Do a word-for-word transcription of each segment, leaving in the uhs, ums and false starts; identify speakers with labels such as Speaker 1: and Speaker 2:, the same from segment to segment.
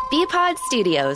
Speaker 1: B-Pod Studios.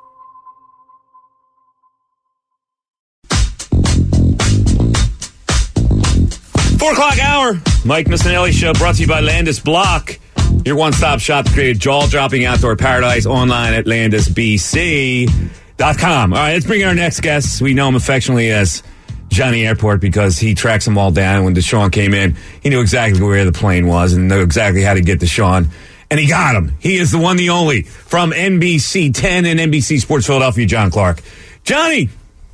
Speaker 2: Four o'clock hour. Mike Missanelli Show brought to you by Landis Block. Your one-stop shop to create a jaw-dropping outdoor paradise online at landis b c dot com. All right, let's bring in our next guest. We know him affectionately as Johnny Airport because he tracks them all down. When Deshaun came in, he knew exactly where the plane was and knew exactly how to get Deshaun. And he got him. He is the one, the only, from N B C ten and N B C Sports Philadelphia, John Clark. Johnny.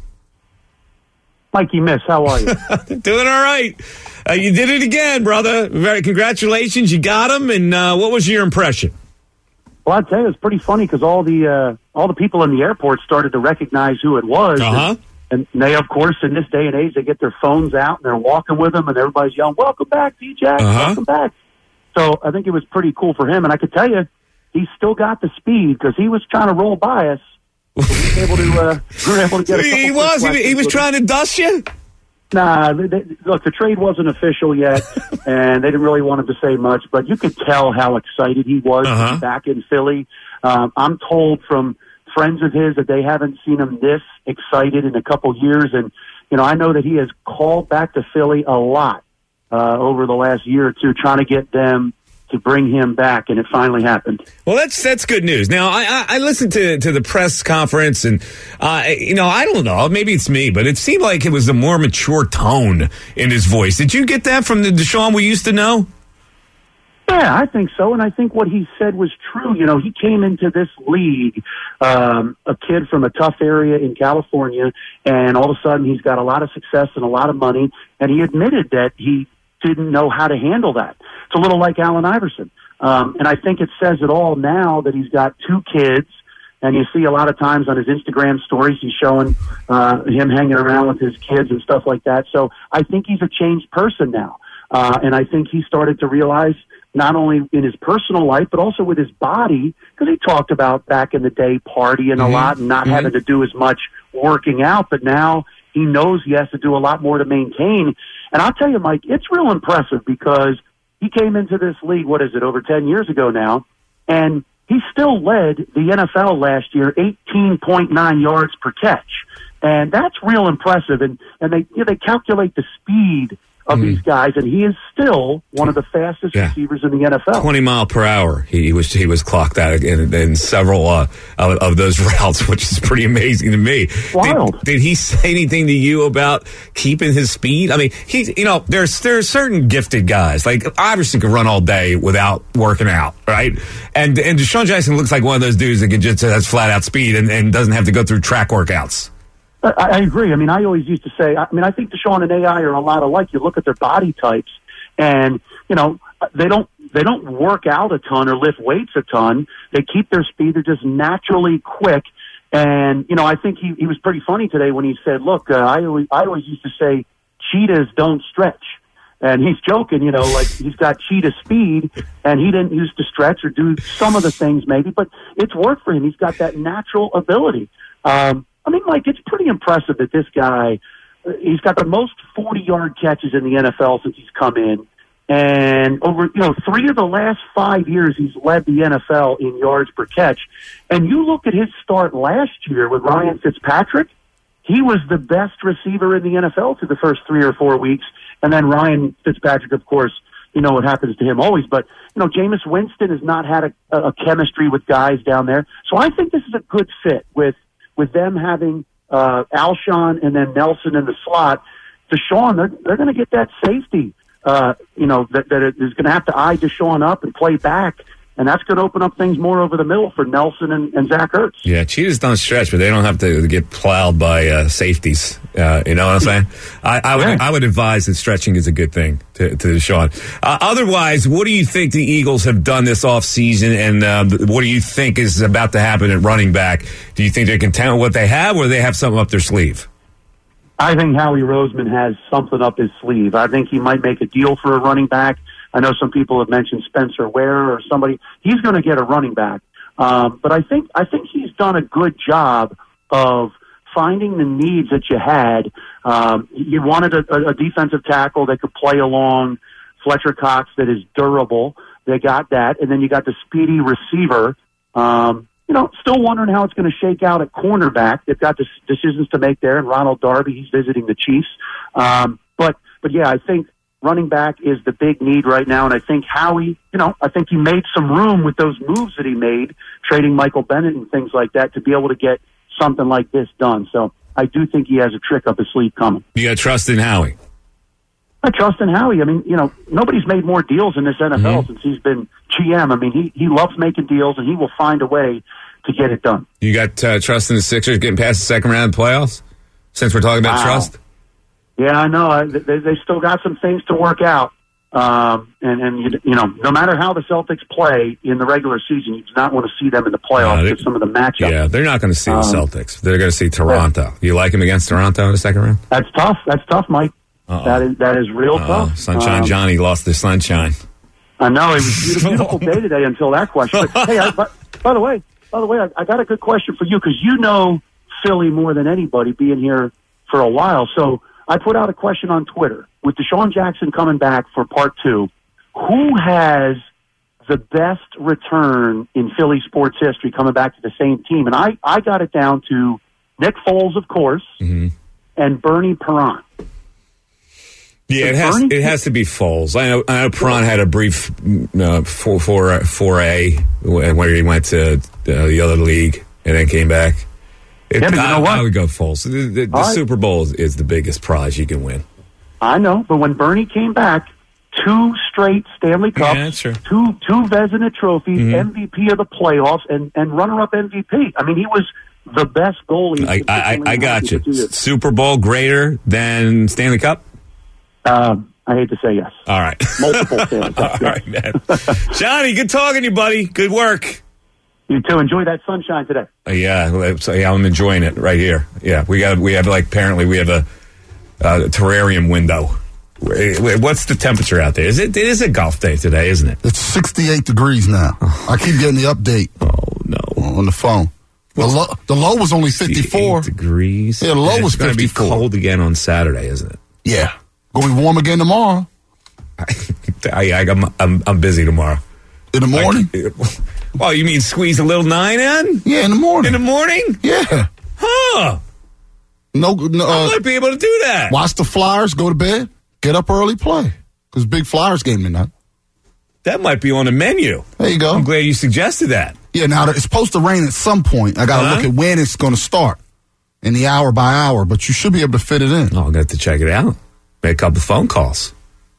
Speaker 3: Mikey Miss, how are you?
Speaker 2: Doing all right. Uh, you did it again, brother. Very congratulations. You got him. And uh, what was your impression?
Speaker 3: Well, I'd say it was pretty funny because all the uh, all the people in the airport started to recognize who it was.
Speaker 2: Uh-huh.
Speaker 3: And, and they, of course, in this day and age, they get their phones out and they're walking with them, and everybody's yelling, "Welcome back, D-Jack,
Speaker 2: uh-huh.
Speaker 3: welcome back." So I think it was pretty cool for him. And I could tell you, he still got the speed because he was trying to roll by us. So we were able to, uh, we were able to get a couple
Speaker 2: He was. He, he was trying to dust you?
Speaker 3: Nah, they, they, look, the trade wasn't official yet, and they didn't really want him to say much, but you could tell how excited he was
Speaker 2: uh-huh.
Speaker 3: to be back in Philly. Um, I'm told from friends of his that they haven't seen him this excited in a couple years, and, you know, I know that he has called back to Philly a lot uh, over the last year or two, trying to get them to bring him back, and it finally happened.
Speaker 2: Well, that's that's good news. Now, I, I, I listened to, to the press conference, and, uh, you know, I don't know, maybe it's me, but it seemed like it was a more mature tone in his voice. Did you get that from the Deshaun we used to know?
Speaker 3: Yeah, I think so, and I think what he said was true. You know, he came into this league, um, a kid from a tough area in California, and all of a sudden he's got a lot of success and a lot of money, and he admitted that he didn't know how to handle that. It's a little like Allen Iverson. Um, and I think it says it all now that he's got two kids, and you see a lot of times on his Instagram stories, he's showing uh, him hanging around with his kids and stuff like that. So I think he's a changed person now. Uh, and I think he started to realize not only in his personal life, but also with his body, because he talked about back in the day partying mm-hmm. a lot and not mm-hmm. having to do as much working out, but now he knows he has to do a lot more to maintain. And I'll tell you, Mike, it's real impressive because he came into this league, what is it, over ten years ago now, and he still led the N F L last year, eighteen point nine yards per catch. And that's real impressive. And, and they, you know, they calculate the speed of mm. these guys, and he is still one of the fastest yeah. receivers in the N F L.
Speaker 2: Twenty mile per hour. He was he was clocked out in, in several uh, of, of those routes, which is pretty amazing to me.
Speaker 3: Wild.
Speaker 2: Did, did he say anything to you about keeping his speed? I mean, he's you know there's there's certain gifted guys like Iverson can run all day without working out, right? And and Deshaun Jackson looks like one of those dudes that can just has flat out speed and, and doesn't have to go through track workouts.
Speaker 3: I, I agree. I mean, I always used to say, I mean, I think Deshaun and A I are a lot alike. You look at their body types, and, you know, they don't they don't work out a ton or lift weights a ton. They keep their speed. They're just naturally quick. And, you know, I think he, he was pretty funny today when he said, look, uh, I, always, I always used to say cheetahs don't stretch. And he's joking, you know, like he's got cheetah speed, and he didn't used to stretch or do some of the things maybe, but it's worked for him. He's got that natural ability. Um, I mean, Mike, it's pretty impressive that this guy, he's got the most forty-yard catches in the N F L since he's come in. And over, you know, three of the last five years, he's led the N F L in yards per catch. And you look at his start last year with Ryan Fitzpatrick, he was the best receiver in the N F L through the first three or four weeks. And then Ryan Fitzpatrick, of course, you know what happens to him always. But, you know, Jameis Winston has not had a, a chemistry with guys down there. So I think this is a good fit with with them having uh, Alshon and then Nelson in the slot. Deshaun, they're, they're going to get that safety, uh, you know, that, that is going to have to eye Deshaun up and play back. And that's going to open up things more over the middle for Nelson and, and Zach Ertz.
Speaker 2: Yeah, cheetahs don't stretch, but they don't have to get plowed by uh, safeties. Uh, you know what I'm saying? I, I would yeah. I would advise that stretching is a good thing to, to Deshaun. Uh, otherwise, what do you think the Eagles have done this offseason, and uh, what do you think is about to happen at running back? Do you think they're content with what they have, or do they have something up their sleeve?
Speaker 3: I think Howie Roseman has something up his sleeve. I think he might make a deal for a running back. I know some people have mentioned Spencer Ware or somebody. He's going to get a running back. Um, but I think I think he's done a good job of finding the needs that you had. Um, you wanted a, a defensive tackle that could play along Fletcher Cox that is durable. They got that. And then you got the speedy receiver. Um, you know, still wondering how it's going to shake out at cornerback. They've got des- decisions to make there, and Ronald Darby, he's visiting the Chiefs. Um, but, but yeah, I think running back is the big need right now, and I think Howie, you know, I think he made some room with those moves that he made, trading Michael Bennett and things like that, to be able to get something like this done. So I do think he has a trick up his sleeve coming.
Speaker 2: You got trust in Howie?
Speaker 3: I trust in Howie. I mean, you know, nobody's made more deals in this N F L mm-hmm. since he's been G M. I mean, he, he loves making deals, and he will find a way to get it done.
Speaker 2: You got uh, trust in the Sixers getting past the second round of the playoffs, since we're talking about wow. trust?
Speaker 3: Yeah, I know. I, they, they still got some things to work out. Um, and, and you, you know, no matter how the Celtics play in the regular season, you do not want to see them in the playoffs
Speaker 2: no,
Speaker 3: with some of the matchups.
Speaker 2: Yeah, they're not going to see the um, Celtics. They're going to see Toronto.
Speaker 3: Yeah.
Speaker 2: You like them against Toronto in the second round?
Speaker 3: That's tough. That's tough, Mike. Uh-oh. That is that is real
Speaker 2: Uh-oh.
Speaker 3: tough.
Speaker 2: Sunshine
Speaker 3: um,
Speaker 2: Johnny lost the sunshine.
Speaker 3: I know. It was a beautiful day today until that question. But, hey, I, by, by the way, by the way, I, I got a good question for you, because you know Philly more than anybody, being here for a while. So I put out a question on Twitter. With Deshaun Jackson coming back for part two, who has the best return in Philly sports history coming back to the same team? And I, I got it down to Nick Foles, of course, mm-hmm. and Bernie Perrant.
Speaker 2: Yeah, it has Bernie? it has to be Foles. I know, I know Perrant had a brief uh, four, four, four A where he went to uh, the other league and then came back. It,
Speaker 3: yeah, but you
Speaker 2: I,
Speaker 3: know what?
Speaker 2: I would go Foles. The, the, the Super Bowl is, is the biggest prize you can win.
Speaker 3: I know, but when Bernie came back, two straight Stanley Cups,
Speaker 2: yeah, that's true.
Speaker 3: two two Vezina trophies, mm-hmm. M V P of the playoffs, and, and runner-up M V P. I mean, he was the best goalie.
Speaker 2: I, I, I got you. Super Bowl greater than Stanley Cup?
Speaker 3: Um, I hate to say yes.
Speaker 2: All right.
Speaker 3: Multiple Stanley Cups.
Speaker 2: All right, man. Johnny, good talking to you, buddy. Good work.
Speaker 3: You too. Enjoy that sunshine today.
Speaker 2: Uh, yeah, so, yeah, I'm enjoying it right here. Yeah, we got we have like apparently we have a, a terrarium window. What's the temperature out there? Is it? It is a golf day today, isn't it?
Speaker 1: It's sixty-eight degrees now. I keep getting the update.
Speaker 2: Oh no,
Speaker 1: on the phone. The low, the low was only fifty-four
Speaker 2: degrees.
Speaker 1: Yeah, the low was fifty-four.
Speaker 2: It's going to be cold again on Saturday, isn't it?
Speaker 1: Yeah, going to be warm again tomorrow.
Speaker 2: I, I, I'm, I'm I'm busy tomorrow.
Speaker 1: In the morning?
Speaker 2: I, well, you mean squeeze a little nine in?
Speaker 1: Yeah, in the morning.
Speaker 2: In the morning?
Speaker 1: Yeah.
Speaker 2: Huh.
Speaker 1: No, no.
Speaker 2: I
Speaker 1: uh,
Speaker 2: might be able to do that.
Speaker 1: Watch the Flyers, go to bed, get up early, play. Because big Flyers game tonight.
Speaker 2: That might be on the menu.
Speaker 1: There you go.
Speaker 2: I'm glad you suggested that.
Speaker 1: Yeah, now it's supposed to rain at some point. I got to uh-huh. look at when it's going to start in the hour by hour, but you should be able to fit it in.
Speaker 2: Oh, I'm going to have to check it out. Make a couple phone calls.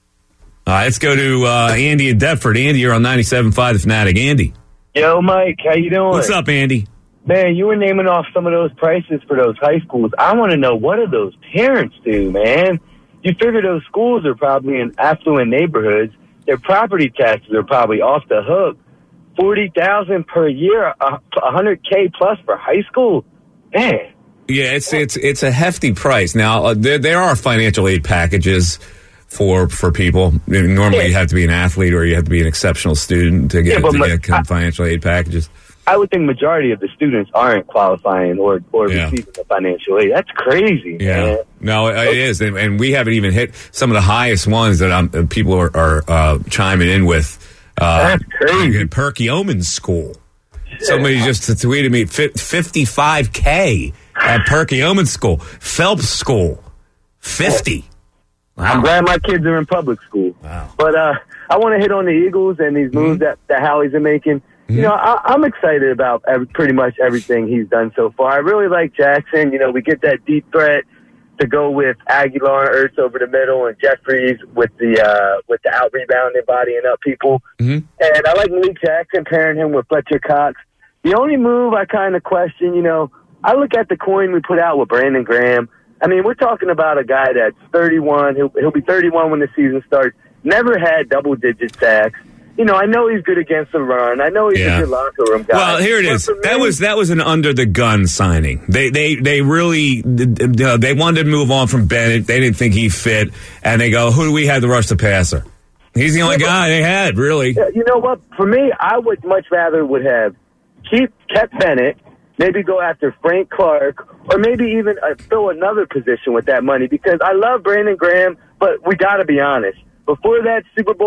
Speaker 2: All right, let's go to uh, Andy in Deptford. Andy, you're on ninety-seven point five The Fanatic. Andy.
Speaker 4: Yo, Mike, how you doing?
Speaker 2: What's up, Andy?
Speaker 4: Man, you were naming off some of those prices for those high schools. I want to know, what do those parents do, man? You figure those schools are probably in affluent neighborhoods. Their property taxes are probably off the hook. forty thousand dollars per year, one hundred K plus for high school. Man.
Speaker 2: Yeah, it's it's it's a hefty price. Now, uh, there, there are financial aid packages for for people. Normally, yeah. you have to be an athlete or you have to be an exceptional student to get, yeah, to ma- get I, financial aid packages.
Speaker 4: I would think majority of the students aren't qualifying or, or yeah. receiving the financial aid. That's crazy,
Speaker 2: yeah.
Speaker 4: man.
Speaker 2: No, it is. And, and we haven't even hit some of the highest ones that I'm, people are, are uh, chiming in with. Uh,
Speaker 4: That's crazy.
Speaker 2: Perkiomen School. Somebody just tweeted me fifty-five K at Perkiomen School. Phelps School, fifty. Wow.
Speaker 4: I'm glad my kids are in public school.
Speaker 2: Wow.
Speaker 4: But uh, I want to hit on the Eagles and these moves mm-hmm. that, that Howie's been making. Mm-hmm. You know, I, I'm excited about every, pretty much everything he's done so far. I really like Jackson. You know, we get that deep threat to go with Aguilar and Ertz over the middle, and Jeffries with the uh, with the out rebounding, bodying up people.
Speaker 2: Mm-hmm.
Speaker 4: And I like Malik Jackson pairing him with Fletcher Cox. The only move I kind of question, you know, I look at the coin we put out with Brandon Graham. I mean, we're talking about a guy that's thirty-one. He'll, he'll be thirty-one when the season starts. Never had double-digit sacks. You know, I know he's good against the run. I know he's yeah. a good locker room guy.
Speaker 2: Well, here it
Speaker 4: but
Speaker 2: is.
Speaker 4: Me,
Speaker 2: that was that was an under-the-gun signing. They they they really they wanted to move on from Bennett. They didn't think he fit, and they go, "Who do we have to rush the passer?" He's the only yeah, guy they had, really.
Speaker 4: You know what? For me, I would much rather would have keep kept Bennett. Maybe go after Frank Clark, or maybe even uh, fill another position with that money, because I love Brandon Graham, but we got to be honest. Before that Super Bowl,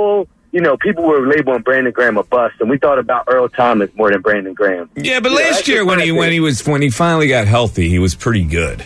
Speaker 4: you know, people were labeling Brandon Graham a bust, and we thought about Earl Thomas more than Brandon Graham.
Speaker 2: Yeah, but
Speaker 4: You know,
Speaker 2: last
Speaker 4: that's
Speaker 2: year
Speaker 4: just
Speaker 2: when
Speaker 4: my
Speaker 2: he
Speaker 4: opinion.
Speaker 2: when he was when he finally got healthy, he was pretty good.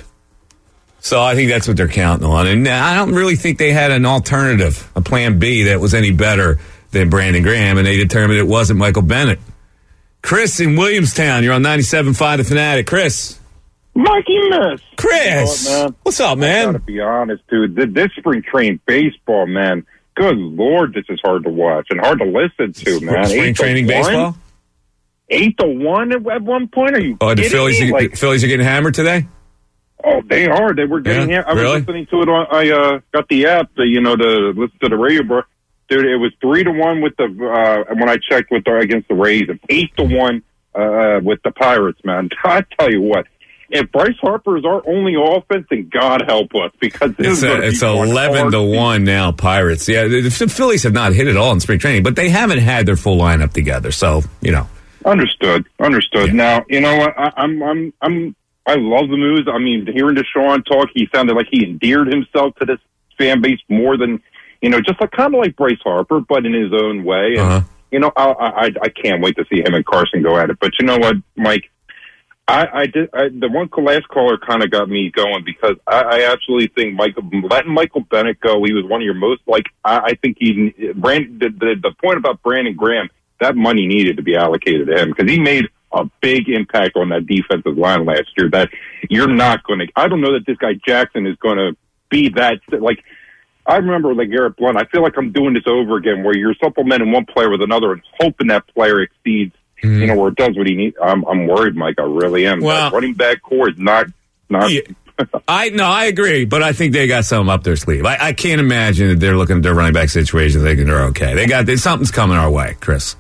Speaker 2: So I think that's what they're counting on. And I don't really think they had an alternative, a plan B that was any better than Brandon Graham, and they determined it wasn't Michael Bennett. Chris in Williamstown, you're on ninety-seven point five The Fanatic. Chris.
Speaker 5: Mikey Miss.
Speaker 2: Chris.
Speaker 5: Oh, man.
Speaker 2: What's up,
Speaker 5: I
Speaker 2: man?
Speaker 5: gotta be honest, dude. Th- This spring training baseball, man. Good Lord, this is hard to watch and hard to listen to, man.
Speaker 2: Spring
Speaker 5: Eight to
Speaker 2: training
Speaker 5: one?
Speaker 2: baseball?
Speaker 5: Eight to one at at one point? Are you
Speaker 2: Oh, the
Speaker 5: kidding
Speaker 2: Phillies,
Speaker 5: me?
Speaker 2: are,
Speaker 5: Like,
Speaker 2: the Phillies are getting hammered today?
Speaker 5: oh, they are. They were getting
Speaker 2: Yeah,
Speaker 5: here. I was
Speaker 2: really?
Speaker 5: listening to it on, I uh, got the app, the, you know, to listen to the radio. Bro. Dude, it was three to one with the, uh, when I checked with the, against the Rays, and eight to one, uh, with the Pirates, man. I tell you what. If Bryce Harper is our only offense, then God help us, because this
Speaker 2: It's,
Speaker 5: is gonna
Speaker 2: a, it's
Speaker 5: be one
Speaker 2: eleven
Speaker 5: hard
Speaker 2: to
Speaker 5: season.
Speaker 2: one now, Pirates. Yeah, the, the Phillies have not hit it all in spring training, but they haven't had their full lineup together. So, you know.
Speaker 5: Understood. Understood.
Speaker 2: Yeah.
Speaker 5: Now, you know what? I, I'm, I'm, I'm, I love the news. I mean, hearing Deshaun talk, he sounded like he endeared himself to this fan base more than, you know, just like kind of like Bryce Harper, but in his own way. And,
Speaker 2: Uh-huh.
Speaker 5: you know, I, I, I can't wait to see him and Carson go at it. But you know what, Mike? I, I did. I, the one last caller kind of got me going, because I, I absolutely think Michael letting Michael Bennett go. He was one of your most like. I, I think he Brand, the, the the point about Brandon Graham, that money needed to be allocated to him, because he made a big impact on that defensive line last year. That you're not going to. I don't know that this guy Jackson is going to be that like. I remember like Garrett Blunt. I feel like I'm doing this over again, where you're supplementing one player with another and hoping that player exceeds.
Speaker 2: Mm-hmm.
Speaker 5: You know, where it does what he needs. I'm, I'm worried, Mike. I really am.
Speaker 2: Well-
Speaker 5: That running back core is not, not.
Speaker 2: Yeah. I no, I agree, but I think they got something up their sleeve. I, I can't imagine that they're looking at their running back situation thinking they're okay. They got they, something's coming our way, Chris.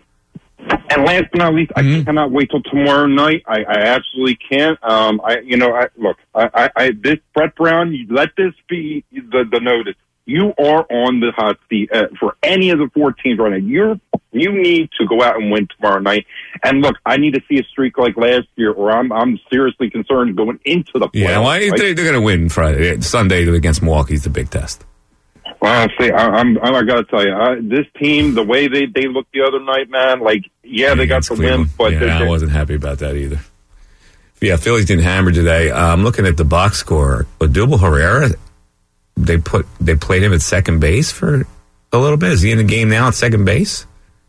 Speaker 5: And last but not least,
Speaker 2: Mm-hmm.
Speaker 5: I cannot wait till tomorrow night. I, I absolutely can't. Um, I, you know, I look. I, I, I this Brett Brown. You let this be the the notice. You are on the hot seat uh, for any of the four teams right now. You're you need to go out and win tomorrow night. And look, I need to see a streak like last year, or I'm I'm seriously concerned going into the playoffs.
Speaker 2: Yeah, well,
Speaker 5: right?
Speaker 2: they, they're going to win Friday, Sunday against Milwaukee's the big test.
Speaker 5: Well, see, I, I'm I got to tell you, I, this team, the way they they looked the other night, man. Like, yeah, they got
Speaker 2: Against
Speaker 5: the
Speaker 2: Cleveland.
Speaker 5: win, but
Speaker 2: yeah,
Speaker 5: they're-
Speaker 2: I wasn't happy about that either. Yeah, Phillies didn't hammer today. Uh, I'm looking at the box score. Odubel Herrera, they put they played him at second base for a little bit. Is he in the game now at second base?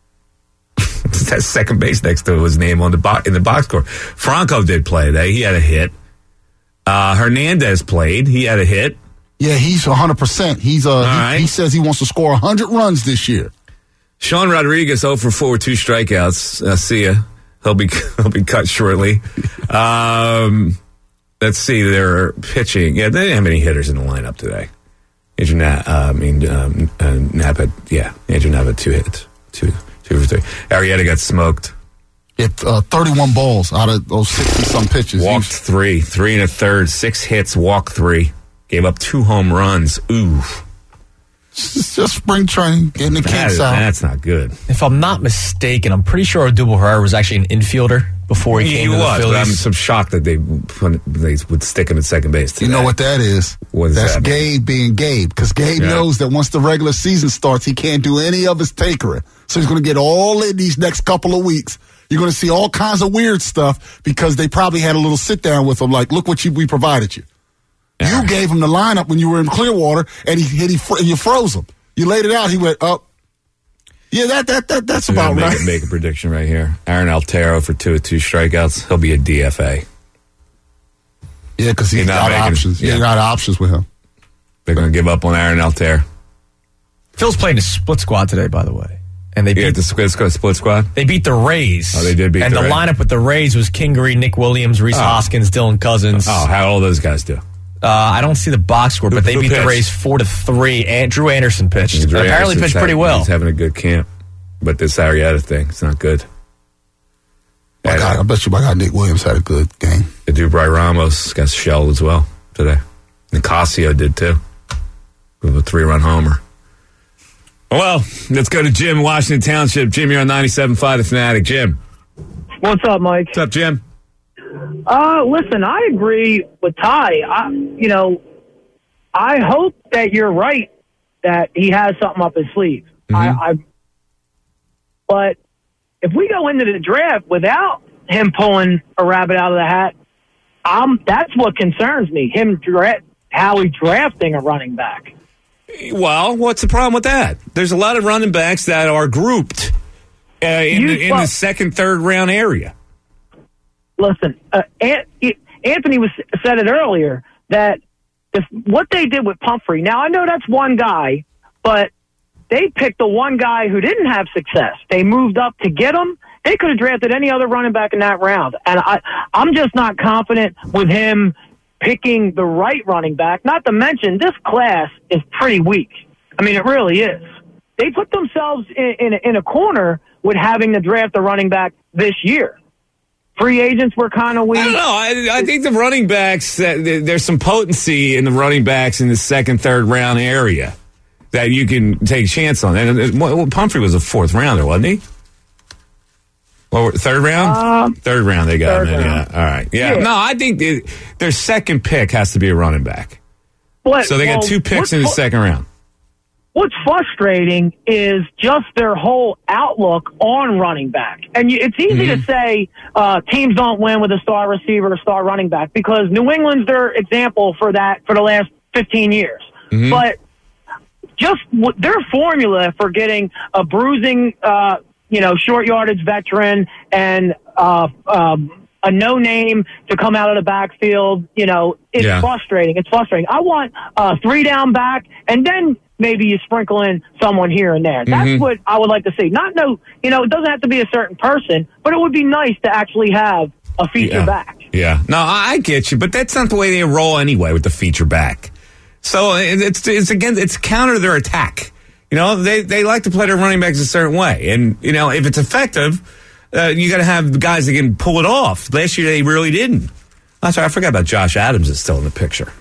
Speaker 2: That's second base next to his name on the bo- in the box score. Franco did play today. He had a hit. Uh, Hernandez played. He had a hit.
Speaker 1: Yeah, he's one hundred percent. He's uh, he,
Speaker 2: right.
Speaker 1: he says he wants to score one hundred runs this year.
Speaker 2: Sean Rodriguez oh for four with two strikeouts. Uh, see ya. He'll be he'll be cut shortly. Um, let's see. They're pitching. Yeah, they didn't have any hitters in the lineup today. Andrew Knapp, uh, I mean, um, uh, Knapp had, yeah, Andrew Knapp had two hits. Two, two for three. Arrieta got smoked.
Speaker 1: It uh, thirty-one balls out of those sixty-some pitches.
Speaker 2: Walked
Speaker 1: He's-
Speaker 2: three. Three and a third. Six hits. Walked three. Gave up two home runs. Ooh.
Speaker 1: It's just spring training, getting the
Speaker 2: That
Speaker 1: kinks
Speaker 2: is,
Speaker 1: out.
Speaker 2: that's not good.
Speaker 6: If I'm not mistaken, I'm pretty sure Odubel Herrera was actually an infielder before he
Speaker 2: He
Speaker 6: came to
Speaker 2: was,
Speaker 6: the
Speaker 2: but I'm
Speaker 6: Phillies.
Speaker 2: so shocked that they put, they would stick him at second base today.
Speaker 1: You know what that is?
Speaker 2: What is
Speaker 1: That's
Speaker 2: that?
Speaker 1: Gabe being Gabe, because Gabe
Speaker 2: Yeah.
Speaker 1: knows that once the regular season starts, he can't do any of his takering. So he's going to get all in these next couple of weeks. You're going to see all kinds of weird stuff because they probably had a little sit down with him, like, look what you, we provided you.
Speaker 2: Yeah.
Speaker 1: You gave him the lineup when you were in Clearwater, and he hit, he fr- you froze him. You laid it out. He went up. Yeah, that that that that's
Speaker 2: I'm
Speaker 1: about
Speaker 2: gonna
Speaker 1: right.
Speaker 2: make, make a prediction right here. Aaron Altero for two with two strikeouts. He'll be a D F A.
Speaker 1: Yeah, because he's
Speaker 2: He's not
Speaker 1: got
Speaker 2: making-
Speaker 1: options. Yeah,
Speaker 2: yeah.
Speaker 1: you got options with him.
Speaker 2: They're going to give up on Aaron Altero.
Speaker 6: Phil's playing a split squad today, by the way. And they
Speaker 2: You
Speaker 6: beat,
Speaker 2: get the split squad, split squad?
Speaker 6: they beat the Rays.
Speaker 2: Oh, they did beat
Speaker 6: And
Speaker 2: the
Speaker 6: the
Speaker 2: Rays.
Speaker 6: lineup with the Rays was Kingery, Nick Williams, Reese
Speaker 2: Oh.
Speaker 6: Hoskins, Dylan Cousins.
Speaker 2: Oh, how all those guys do?
Speaker 6: Uh, I don't see the box score, but they
Speaker 2: who
Speaker 6: beat
Speaker 2: pitched?
Speaker 6: the Rays four to three. And Drew Anderson pitched.
Speaker 2: Drew
Speaker 6: Apparently
Speaker 2: Anderson's
Speaker 6: pitched
Speaker 2: having-
Speaker 6: pretty well.
Speaker 2: He's having a good camp. But this Arrieta thing, it's not good.
Speaker 1: My
Speaker 2: And,
Speaker 1: God, I
Speaker 2: uh,
Speaker 1: bet you my guy Nick Williams had a good game.
Speaker 2: the Dubry Ramos got shelled as well today. Nicasio did too. With a three-run homer. Well, let's go to Jim in Washington Township. Jim, you're on ninety-seven point five The Fanatic. Jim.
Speaker 7: What's up, Mike?
Speaker 2: What's up, Jim?
Speaker 7: Uh, listen, I agree with Ty. I, you know, I hope that you're right that he has something up his sleeve. Mm-hmm. I, I, but if we go into the draft without him pulling a rabbit out of the hat, um, that's what concerns me. Him dra- how he drafting a running back.
Speaker 2: Well, what's the problem with that? There's a lot of running backs that are grouped uh, in,
Speaker 7: You-
Speaker 2: the, in
Speaker 7: well-
Speaker 2: the second, third round area.
Speaker 7: Listen, uh, An- Anthony was said it earlier that if what they did with Pumphrey. Now I know that's one guy, but they picked the one guy who didn't have success. They moved up to get him. They could have drafted any other running back in that round, and I, I'm just not confident with him picking the right running back. Not to mention this class is pretty weak. I mean, it really is. They put themselves in, in, a, in a corner with having to draft a running back this year. Free agents were kind of weak.
Speaker 2: I don't know. I, I think the running backs, that there's some potency in the running backs in the second, third round area that you can take a chance on. And uh, well, Pumphrey was a fourth rounder, wasn't he? Well, third round?
Speaker 7: Um,
Speaker 2: third round they got him in, yeah.
Speaker 7: round.
Speaker 2: All right. Yeah.
Speaker 7: Yeah.
Speaker 2: No, I think it, their second pick has to be a running back.
Speaker 7: But,
Speaker 2: So they got
Speaker 7: well,
Speaker 2: two picks
Speaker 7: what's
Speaker 2: in the
Speaker 7: fu-
Speaker 2: second round.
Speaker 7: What's frustrating is just their whole outlook on running back. And you, it's easy
Speaker 2: Mm-hmm.
Speaker 7: to say uh, teams don't win with a star receiver or star running back because New England's their example for that for the last fifteen years.
Speaker 2: Mm-hmm.
Speaker 7: But just w- their formula for getting a bruising, uh, you know, short yardage veteran and uh, um, a no name to come out of the backfield, you know, it's
Speaker 2: Yeah.
Speaker 7: frustrating. It's frustrating. I want a three down back and then maybe you sprinkle in someone here and there. That's
Speaker 2: Mhm.
Speaker 7: what I would like to see. Not no, you know, it doesn't have to be a certain person, but it would be nice to actually have a feature
Speaker 2: Yeah.
Speaker 7: back.
Speaker 2: Yeah. No, I I get you, but that's not the way they roll anyway with the feature back. So it- it's it's again it's counter to their attack. You know, they they like to play their running backs a certain way, and you know if it's effective, uh, you got to have the guys that can pull it off. Last year they really didn't. I'm sorry, I forgot about Josh Adams is still in the picture.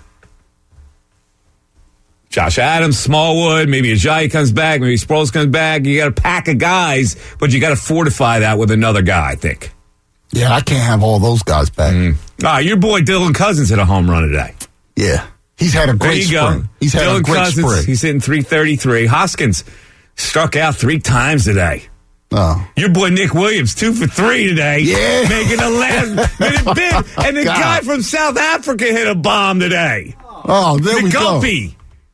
Speaker 2: Josh Adams, Smallwood, maybe Ajayi comes back, maybe Sproles comes back. You got a pack of guys, but you got to fortify that with another guy, I think.
Speaker 1: Yeah, I can't have all those guys back.
Speaker 2: Mm. Ah, your boy Dylan Cousins hit a home run today.
Speaker 1: Yeah. He's had a
Speaker 2: There
Speaker 1: great
Speaker 2: you go.
Speaker 1: spring. He's had
Speaker 2: Dylan
Speaker 1: a great
Speaker 2: Cousins,
Speaker 1: spring.
Speaker 2: he's hitting three thirty-three. Hoskins struck out three times today.
Speaker 1: Oh.
Speaker 2: Your boy Nick Williams, two for three today.
Speaker 1: Yeah.
Speaker 2: Making a last minute bid. And the
Speaker 1: God.
Speaker 2: guy from South Africa hit a bomb today.
Speaker 1: Oh, there
Speaker 2: The
Speaker 1: we go.
Speaker 2: Gumpy.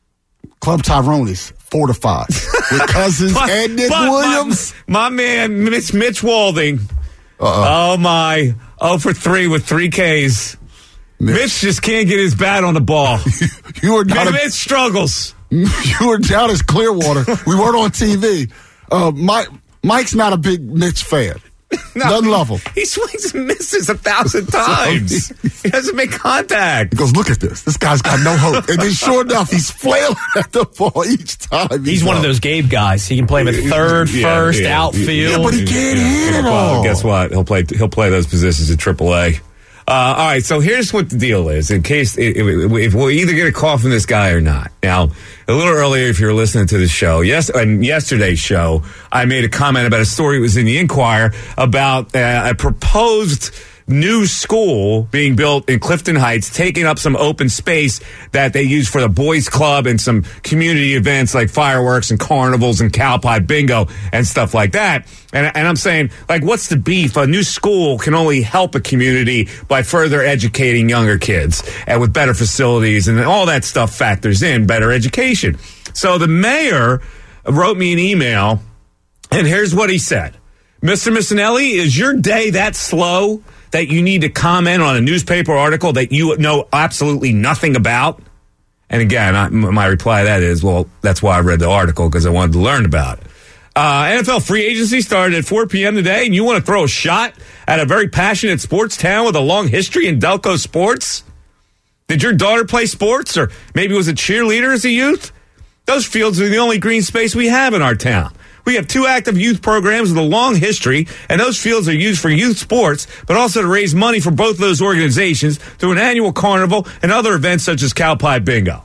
Speaker 1: Club Tyrone's fortified with Cousins
Speaker 2: But-
Speaker 1: and Nick
Speaker 2: but
Speaker 1: Williams.
Speaker 2: My, my man, Mitch, Mitch Walding.
Speaker 1: Uh-oh.
Speaker 2: Oh, my. oh for three with three Ks. Mitch, Mitch just can't get his bat on the ball.
Speaker 1: You were not,
Speaker 2: Mitch
Speaker 1: a,
Speaker 2: struggles.
Speaker 1: you were down as Clearwater. We weren't on T V. Uh, Mike, Mike's not a big Mitch fan.
Speaker 2: No,
Speaker 1: Doesn't love him.
Speaker 2: He swings and misses a thousand times. He doesn't make contact.
Speaker 1: He goes, look at this. This guy's got no hope. And then sure enough, he's flailing at the ball each time.
Speaker 6: He's one of
Speaker 1: up.
Speaker 6: those Gabe guys. He can play him at third,
Speaker 2: Yeah,
Speaker 6: first,
Speaker 2: yeah,
Speaker 6: outfield.
Speaker 1: Yeah, but he can't hit it
Speaker 2: Well,
Speaker 1: all.
Speaker 2: guess what? He'll play. He'll play those positions at triple A. Uh, all right, so here's what the deal is. In case if, if we'll either get a call from this guy or not. Now, a little earlier, if you're listening to the show, yes, on yesterday's show, I made a comment about a story that was in the Inquirer about uh, a proposed new school being built in Clifton Heights, taking up some open space that they use for the boys club and some community events like fireworks and carnivals and cow pie bingo and stuff like that. And, and I'm saying, like, what's the beef? A new school can only help a community by further educating younger kids and with better facilities, and all that stuff factors in better education. So the mayor wrote me an email, and here's what he said. Mister Missinelli, is your day that slow that you need to comment on a newspaper article that you know absolutely nothing about? And again, I, my reply to that is, well, that's why I read the article, because I wanted to learn about it. Uh, N F L free agency started at four p.m. today, and you want to throw a shot at a very passionate sports town with a long history in Delco sports? Did your daughter play sports, or maybe was a cheerleader as a youth? Those fields are the only green space we have in our town. We have two active youth programs with a long history, and those fields are used for youth sports, but also to raise money for both those organizations through an annual carnival and other events such as Cow Pie Bingo.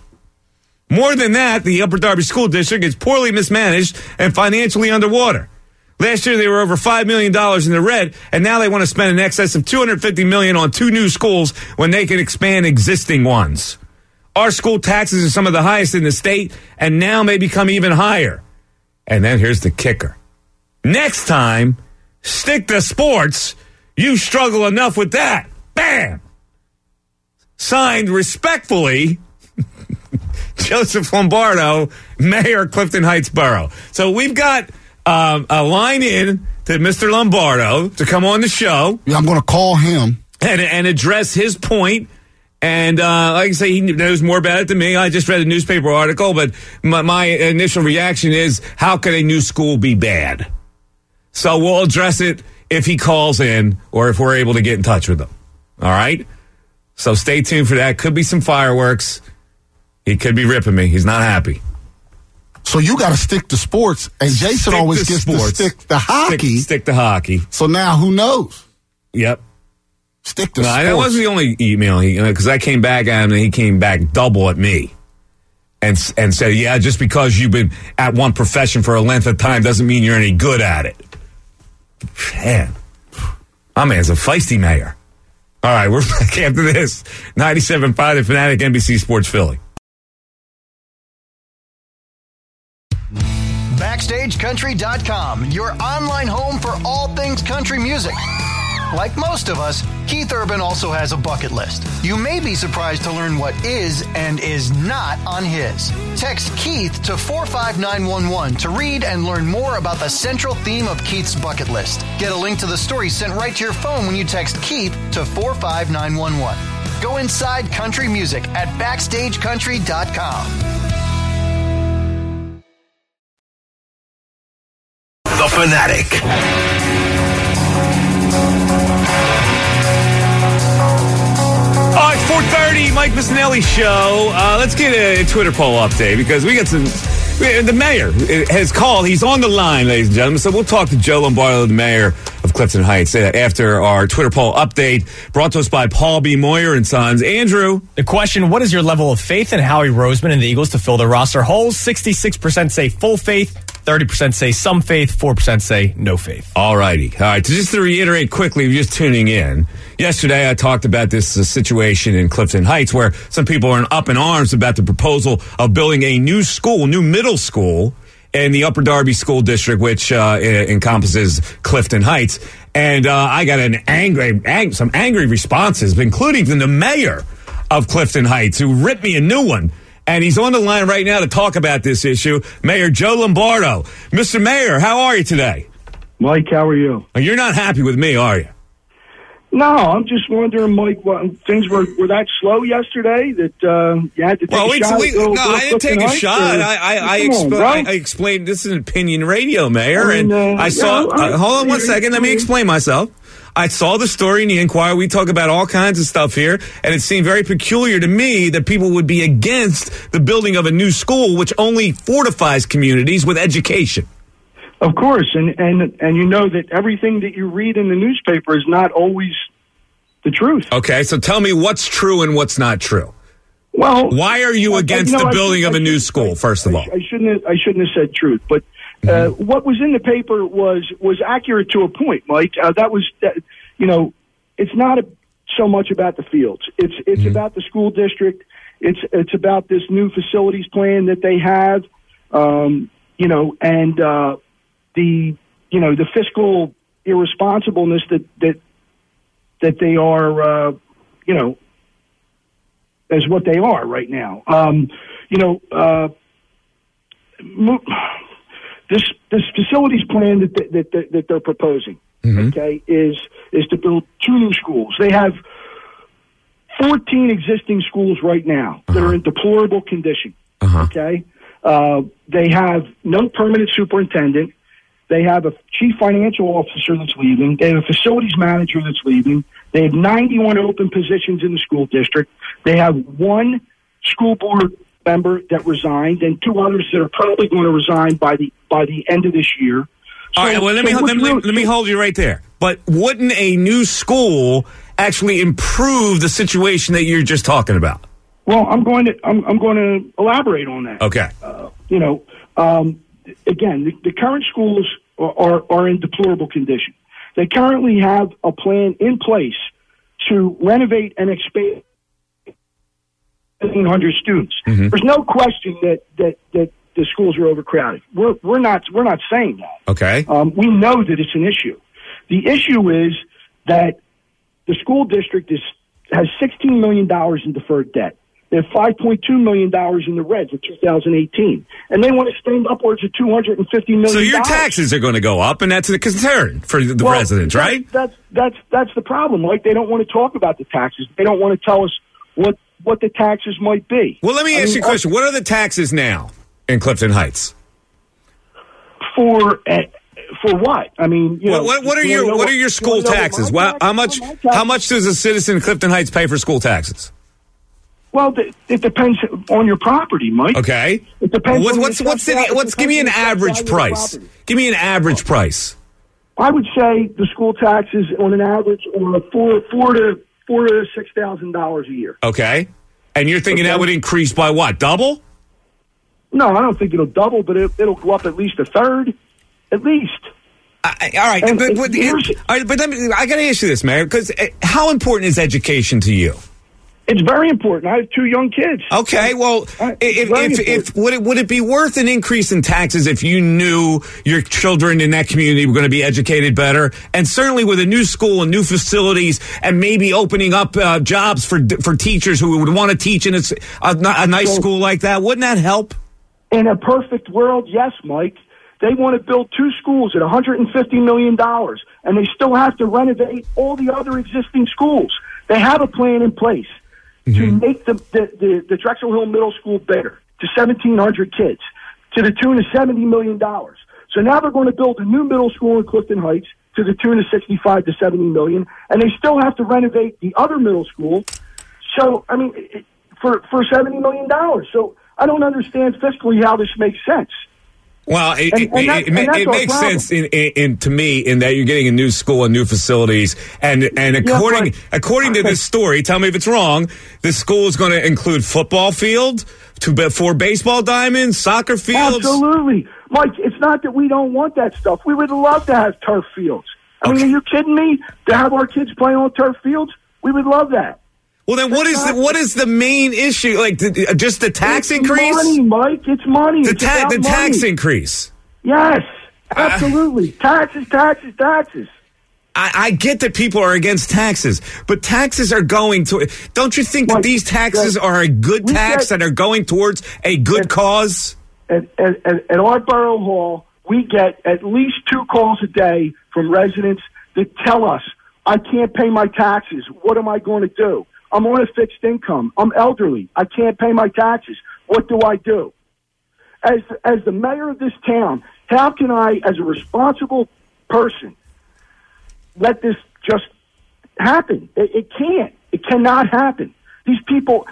Speaker 2: More than that, the Upper Darby School District is poorly mismanaged and financially underwater. Last year, they were over five million dollars in the red, and now they want to spend in excess of two hundred fifty million dollars on two new schools when they can expand existing ones. Our school taxes are some of the highest in the state, and now may become even higher. And then here's the kicker. Next time, stick to sports. You struggle enough with that. Bam! Signed respectfully, Joseph Lombardo, Mayor Clifton Heights Borough. So we've got um, a line in to Mister Lombardo to come on the show.
Speaker 1: Yeah, I'm going to call him.
Speaker 2: And, and address his point. And uh, like I say, he knows more about it than me. I just read a newspaper article, but my, my initial reaction is, how could a new school be bad? So we'll address it if he calls in or if we're able to get in touch with him. All right? So stay tuned for that. Could be some fireworks. He could be ripping me. He's not happy.
Speaker 1: So you got to stick to sports, and Jason
Speaker 2: Stick
Speaker 1: always
Speaker 2: to
Speaker 1: gets
Speaker 2: sports.
Speaker 1: to stick to hockey.
Speaker 2: Stick, stick to hockey.
Speaker 1: So now who knows?
Speaker 2: Yep.
Speaker 1: Stick to
Speaker 2: No,
Speaker 1: sports.
Speaker 2: that wasn't the only email he, because I came back at him and he came back double at me, and and said, "Yeah, just because you've been at one profession for a length of time doesn't mean you're any good at it." Man, my man's a feisty mayor. All right, we're back after this. ninety-seven point five The Fanatic, N B C Sports Philly.
Speaker 8: Backstage Country dot com, your online home for all things country music. Like most of us, Keith Urban also has a bucket list. You may be surprised to learn what is and is not on his. Text Keith to four five nine one one to read and learn more about the central theme of Keith's bucket list. Get a link to the story sent right to your phone when you text Keith to four five nine one one. Go inside country music at Backstage Country dot com.
Speaker 9: The Fanatic.
Speaker 2: All right, four thirty, Mike Missinelli Show. Uh, let's get a, a Twitter poll update because we got some. We, the mayor has called. He's on the line, ladies and gentlemen. So we'll talk to Joe Lombardo, the mayor of Clifton Heights, uh, after our Twitter poll update brought to us by Paul B. Moyer and Sons. Andrew.
Speaker 6: The question, what is your level of faith in Howie Roseman and the Eagles to fill their roster holes? sixty-six percent say full faith, thirty percent say some faith, four percent say no faith.
Speaker 2: All righty. All right. So just to reiterate quickly, if you're just tuning in, yesterday I talked about this uh, situation in Clifton Heights where some people are up in arms about the proposal of building a new school, new middle school in the Upper Darby School District, which uh, encompasses Clifton Heights. And uh, I got an angry, ang- some angry responses, including from the mayor of Clifton Heights, who ripped me a new one. And he's on the line right now to talk about this issue. Mayor Joe Lombardo. Mister Mayor, how are you today?
Speaker 10: Mike, how are you?
Speaker 2: You're not happy with me, are you?
Speaker 10: No, I'm just wondering, Mike, what, things were, were that slow yesterday that uh, you had to take
Speaker 2: well,
Speaker 10: a shot?
Speaker 2: We,
Speaker 10: go,
Speaker 2: no,
Speaker 10: go
Speaker 2: I didn't take a
Speaker 10: Heights,
Speaker 2: shot.
Speaker 10: or,
Speaker 2: I, I, I,
Speaker 10: come
Speaker 2: expl-
Speaker 10: on,
Speaker 2: I, I explained this is an opinion radio, Mayor,
Speaker 10: I mean,
Speaker 2: and
Speaker 10: uh,
Speaker 2: I saw.
Speaker 10: yeah,
Speaker 2: uh, hold on one second. Let me explain myself. I saw the story in the Inquirer. We talk about all kinds of stuff here, and it seemed very peculiar to me that people would be against the building of a new school, which only fortifies communities with education.
Speaker 10: Of course, and, and, and you know that everything that you read in the newspaper is not always the truth.
Speaker 2: Okay, so tell me what's true and what's not true.
Speaker 10: Well,
Speaker 2: why are you against
Speaker 10: you know,
Speaker 2: the building
Speaker 10: I,
Speaker 2: of
Speaker 10: I,
Speaker 2: a new
Speaker 10: I,
Speaker 2: school, first of all?
Speaker 10: I shouldn't have, I shouldn't have said truth, but uh, mm-hmm. what was in the paper was was accurate to a point, Mike. Uh, that was, uh, you know, it's not a, so much about the fields. It's it's mm-hmm. about the school district. It's it's about this new facilities plan that they have, um, you know, and uh, the you know the fiscal irresponsibleness that that that they are, uh, you know, as what they are right now. Um, you know, uh, mo- this this facilities plan that they, that, that, that they're proposing, mm-hmm. okay, is is to build two new schools. They have fourteen existing schools right now uh-huh. that are in deplorable condition. Uh-huh. Okay, uh, they have no permanent superintendent. They have a chief financial officer that's leaving. They have a facilities manager that's leaving. They have ninety-one open positions in the school district. They have one school board member that resigned and two others that are probably going to resign by the by the end of this year. So,
Speaker 2: All right, well, let me,
Speaker 10: so
Speaker 2: let, me,
Speaker 10: really,
Speaker 2: let me hold you right there. But wouldn't a new school actually improve the situation that you're just talking about?
Speaker 10: Well, I'm going to I'm, I'm going to elaborate on that.
Speaker 2: Okay.
Speaker 10: Uh, you know, um, again, the, the current schools are, are, are in deplorable condition. They currently have a plan in place to renovate and expand fifteen hundred students. Mm-hmm. There's no question that, that, that the schools are overcrowded. We're we're not we're not saying that.
Speaker 2: Okay.
Speaker 10: Um, we know that it's an issue. The issue is that the school district is has sixteen million dollars in deferred debt. They have five point two million dollars in the red for two thousand eighteen, and they want to spend upwards of two hundred fifty million dollars.
Speaker 2: So your taxes are going to go up, and that's a concern for the
Speaker 10: well,
Speaker 2: residents,
Speaker 10: that,
Speaker 2: right?
Speaker 10: That's that's that's the problem. Like, they don't want to talk about the taxes. They don't want to tell us what what the taxes might be.
Speaker 2: Well, let me
Speaker 10: I
Speaker 2: ask
Speaker 10: mean,
Speaker 2: you a question. What are the taxes now in Clifton Heights?
Speaker 10: For uh, for what? I mean, you
Speaker 2: what,
Speaker 10: know,
Speaker 2: what, what are
Speaker 10: you
Speaker 2: your
Speaker 10: know
Speaker 2: what are your school
Speaker 10: you know
Speaker 2: taxes?
Speaker 10: my
Speaker 2: Well, how much
Speaker 10: taxes- my
Speaker 2: how much does a citizen in Clifton Heights pay for school taxes?
Speaker 10: Well, th- it depends on your property, Mike.
Speaker 2: Okay.
Speaker 10: It depends.
Speaker 2: What's
Speaker 10: on
Speaker 2: what's
Speaker 10: the
Speaker 2: what's the,
Speaker 10: assessed-
Speaker 2: what's
Speaker 10: it
Speaker 2: give me an
Speaker 10: depends on the
Speaker 2: average
Speaker 10: value of the
Speaker 2: price?
Speaker 10: property.
Speaker 2: Give me an average price.
Speaker 10: I would say the school taxes on an average are four four to four to six thousand dollars a year.
Speaker 2: Okay. And you're thinking
Speaker 10: Okay.
Speaker 2: that would increase by what? Double?
Speaker 10: No, I don't think it'll double, but it, it'll go up at least a third, at least.
Speaker 2: I, all right,
Speaker 10: And-
Speaker 2: but,
Speaker 10: and
Speaker 2: but,
Speaker 10: here's-
Speaker 2: all right, but let me, I got to ask you this, Mayor, because uh, how important is education to you?
Speaker 10: It's very important. I have two young kids.
Speaker 2: Okay, well,
Speaker 10: Uh,
Speaker 2: if,
Speaker 10: very
Speaker 2: if, if would it would it be worth an increase in taxes if you knew your children in that community were going to be educated better, and certainly with a new school and new facilities, and maybe opening up uh, jobs for for teachers who would want to teach in a, s- a, a nice
Speaker 10: So-
Speaker 2: school like that? Wouldn't that help?
Speaker 10: In a perfect world, yes, Mike. They want to build two schools at one hundred fifty million dollars, and they still have to renovate all the other existing schools. They have a plan in place to make the, the, the, the Drexel Hill Middle School bigger to seventeen hundred kids to the tune of seventy million dollars. So now they're going to build a new middle school in Clifton Heights to the tune of sixty-five to seventy million, and they still have to renovate the other middle school. So, I mean, it, for, for seventy million dollars. So I don't understand fiscally how this makes sense.
Speaker 2: Well, it,
Speaker 10: And-
Speaker 2: it,
Speaker 10: and that-
Speaker 2: it,
Speaker 10: and
Speaker 2: ma-
Speaker 10: that's
Speaker 2: it
Speaker 10: our
Speaker 2: makes
Speaker 10: problem.
Speaker 2: sense in, in, in to me in that you're getting a new school and new facilities, and and according
Speaker 10: but-
Speaker 2: according to this story, tell me if it's wrong. This school is going to include football field, two four baseball diamonds, soccer fields.
Speaker 10: Absolutely. Mike, it's not that we don't want that stuff. We would love to have turf fields. I mean, are you kidding me? To have our kids playing on turf fields? We would love that.
Speaker 2: Well, then what is the what is the main issue? Like the, just the tax
Speaker 10: It's
Speaker 2: increase?
Speaker 10: money, Mike. It's money.
Speaker 2: The,
Speaker 10: It's
Speaker 2: ta-
Speaker 10: about
Speaker 2: the tax
Speaker 10: money.
Speaker 2: increase.
Speaker 10: Yes, absolutely. taxes, taxes, taxes.
Speaker 2: I, I get that people are against taxes, but taxes are going to. Don't you think that
Speaker 10: Mike,
Speaker 2: these taxes
Speaker 10: that-
Speaker 2: are a good
Speaker 10: we
Speaker 2: tax
Speaker 10: get-
Speaker 2: that are going towards a good cause?
Speaker 10: At, at, at, at our borough hall, we get at least two calls a day from residents that tell us, I can't pay my taxes. What am I going to do? I'm on a fixed income. I'm elderly. I can't pay my taxes. What do I do? As as the mayor of this town, how can I, as a responsible person, let this just happen? It, it can't. It cannot happen. These people,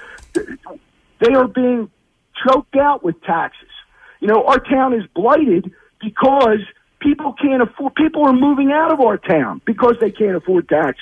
Speaker 10: they are being choked out with taxes. You know, our town is blighted because people can't afford. People are moving out of our town because they can't afford taxes.